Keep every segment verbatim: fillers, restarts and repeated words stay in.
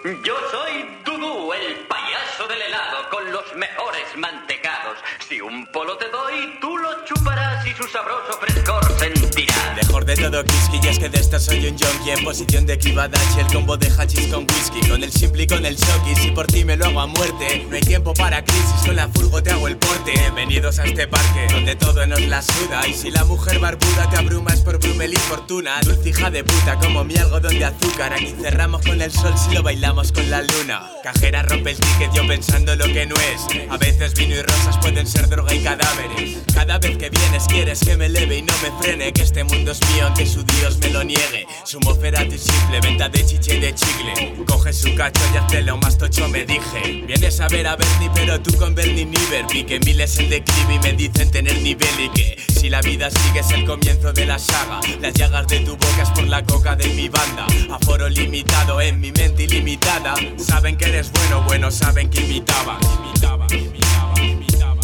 Yo soy Dudú, el payaso del helado, con los mejores mantecados. Si un polo te doy, tú lo chuparás y su sabroso frescor sentirás. Mejor de todo whisky, y es que de esto soy un junkie en posición de Kibadachi, el combo de hachís con whisky, con el simple y con el shocky. Si por ti me lo hago a muerte, no hay tiempo para crisis, con la furgo te hago el porte. Bienvenidos a este parque, donde todo nos la suda. Y si la mujer barbuda te abruma es por Brumel y fortuna. Dulce hija de puta, como mi algodón de azúcar. Aquí cerramos con el sol si lo bailamos con la luna. Cajera rompe el ticket yo pensando lo que no es. A veces vino y rosas pueden ser droga y cadáveres. Cada vez que vienes quieres que me eleve y no me frene, que este mundo es mío aunque su Dios me lo niegue. Sumo ferato y simple, venta de chiche y de chicle. Coge su cacho y hazte lo más tocho me dije. Vienes a ver a Bernie pero tú con Bernie Niver. Vi que miles en declive y me dicen tener nivel. Y que si la vida sigue es el comienzo de la saga. Las llagas de tu boca es por la coca de mi banda. Aforo limitado en mi mente ilimitada. Saben que eres bueno, bueno, saben que imitaba. Imitaba, imitaba, imitaba.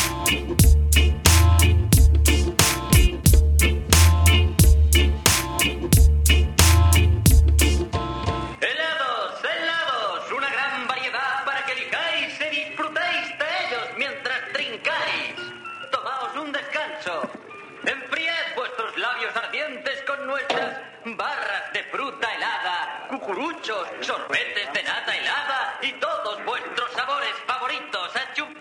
Helados, helados, una gran variedad para que elijáis y disfrutéis de ellos mientras trincáis. Tomaos un descanso. Enfriad vuestros labios ardientes con nuestras barras de fruta helada, cucuruchos, sorbetes de nata helada y todos vuestros sabores favoritos a chupar.